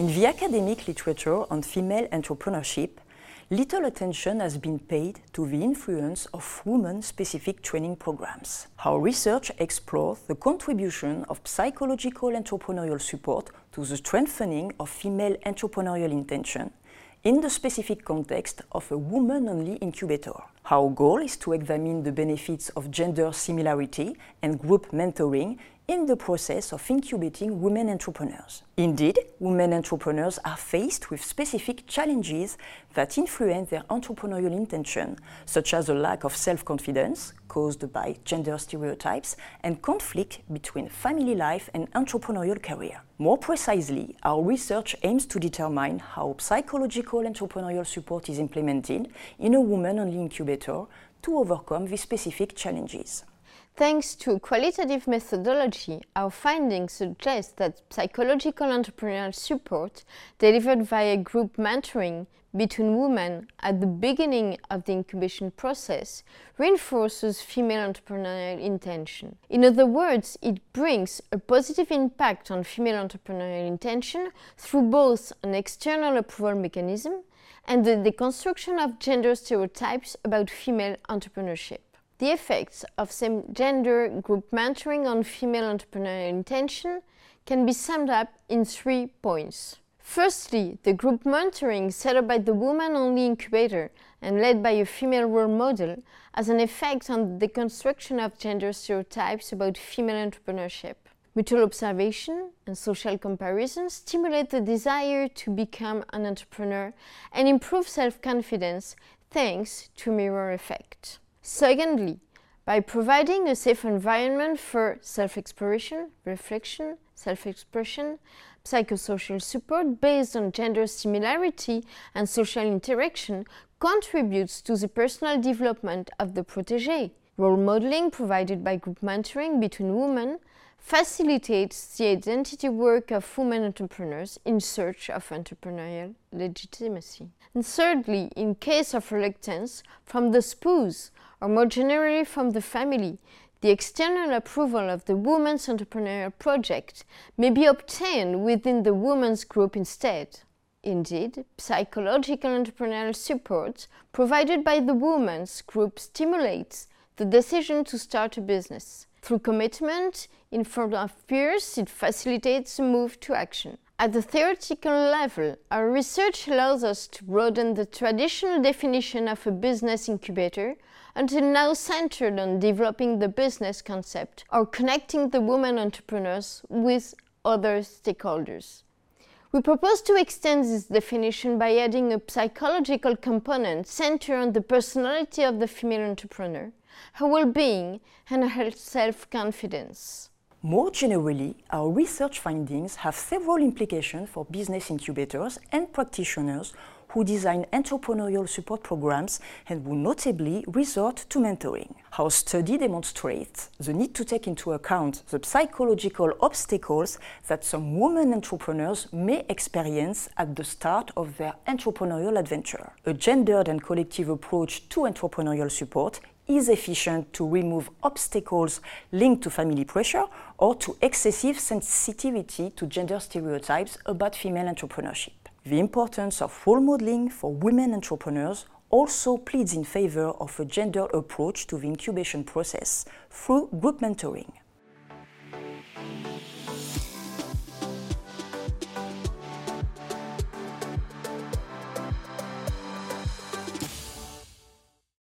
In the academic literature on female entrepreneurship, little attention has been paid to the influence of women-specific training programs. Our research explores the contribution of psychological entrepreneurial support to the strengthening of female entrepreneurial intention in the specific context of a woman-only incubator. Our goal is to examine the benefits of gender similarity and group mentoring in the process of incubating women entrepreneurs. Indeed, women entrepreneurs are faced with specific challenges that influence their entrepreneurial intention, such as a lack of self-confidence caused by gender stereotypes and conflict between family life and entrepreneurial career. More precisely, our research aims to determine how psychological entrepreneurial support is implemented in a woman-only incubator to overcome these specific challenges. Thanks to a qualitative methodology, our findings suggest that psychological entrepreneurial support delivered via group mentoring between women at the beginning of the incubation process reinforces female entrepreneurial intention. In other words, it brings a positive impact on female entrepreneurial intention through both an external approval mechanism and the deconstruction of gender stereotypes about female entrepreneurship. The effects of same-gender group mentoring on female entrepreneurial intention can be summed up in 3 points. Firstly, the group mentoring set up by the woman-only incubator and led by a female role model has an effect on the deconstruction of gender stereotypes about female entrepreneurship. Mutual observation and social comparison stimulate the desire to become an entrepreneur and improve self-confidence thanks to mirror effect. Secondly, by providing a safe environment for self-exploration, reflection, self-expression, psychosocial support based on gender similarity and social interaction contributes to the personal development of the protégé. Role modeling provided by group mentoring between women facilitates the identity work of women entrepreneurs in search of entrepreneurial legitimacy. And thirdly, in case of reluctance from the spouse or more generally from the family, the external approval of the woman's entrepreneurial project may be obtained within the woman's group instead. Indeed, psychological entrepreneurial support provided by the woman's group stimulates the decision to start a business. Through commitment in front of peers, it facilitates the move to action. At the theoretical level, our research allows us to broaden the traditional definition of a business incubator until now centered on developing the business concept or connecting the women entrepreneurs with other stakeholders. We propose to extend this definition by adding a psychological component centered on the personality of the female entrepreneur, her well-being, and her self-confidence. More generally, our research findings have several implications for business incubators and practitioners who design entrepreneurial support programs and who notably resort to mentoring. Our study demonstrates the need to take into account the psychological obstacles that some women entrepreneurs may experience at the start of their entrepreneurial adventure. A gendered and collective approach to entrepreneurial support is efficient to remove obstacles linked to family pressure or to excessive sensitivity to gender stereotypes about female entrepreneurship. The importance of role modeling for women entrepreneurs also pleads in favor of a gender approach to the incubation process through group mentoring.